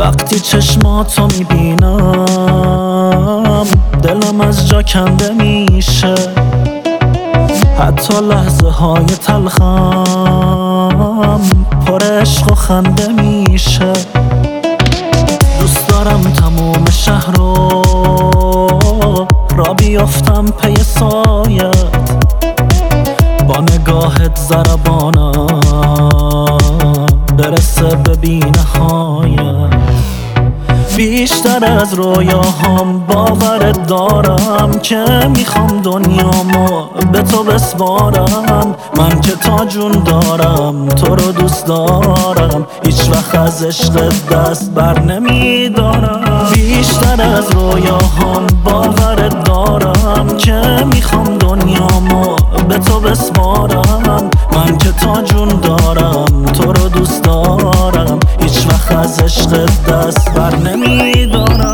وقتی چشماتو میبینم دلم از جا کنده میشه، حتی لحظه های تلخم پر عشق و خنده میشه. دوست دارم تموم شهر رو را بیافتم پی سایت، با نگاهت ضربانم برسه به بی نهایت. بیشتر از رویاهام باورت دارم که میخوام دنیامو به تو بسپارم. من که تا جون دارم تو رو دوست دارم، هیچ وقت از عشقت دست بر نمیدارم. بیشتر از رویاهام باورت دارم که میخوام دنیامو به تو بسپارم. من که تا جون دارم تو رو دوست دارم، هیچ وقت از عشقت دست بر نمیدارم.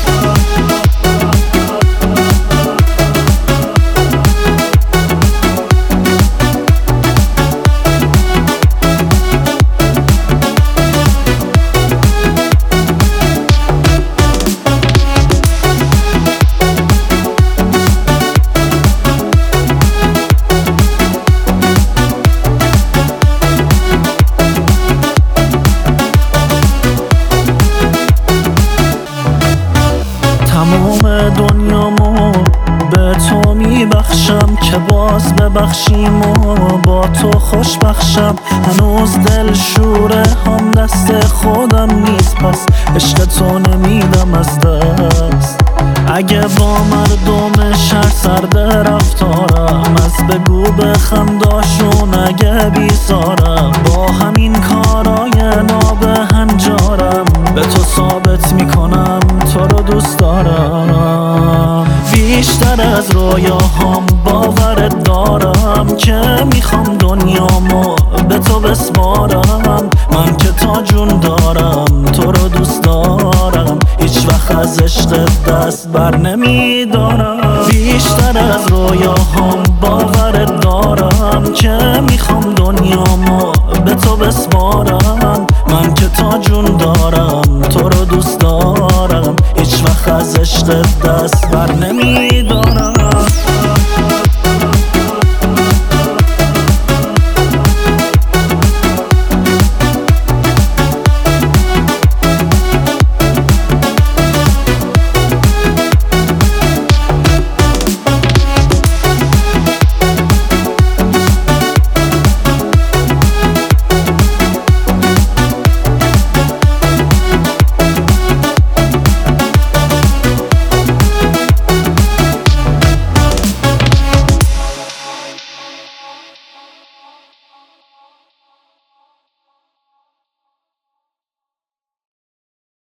تمام دنیامو به تو میبخشم که باز ببخشیم و با تو خوش بخشم. هنوز دل شوره هم دست خودم نیست، پس عشق تو نمیدم از دست. اگه با مردم شهر سرد رفتارم، از بگو بخنداشون اگه بیزارم. با همین کارای نابهنجارم به تو ثابت میکنم تو رو دوست دارم. بیشتر از رویاهام باورت دارم که میخوام دنیامو به تو بسپارم. من که تا جون دارم تو رو دوست دارم، هیچ وقت از عشقت دست بر نمیدارم. بیشتر از رویاهام باورت دارم که میخوام دنیامو به تو بسپارم. من که تا جون دارم تو رو دوست دارم، هیچ وقت از عشقت دست بر نمیدارم.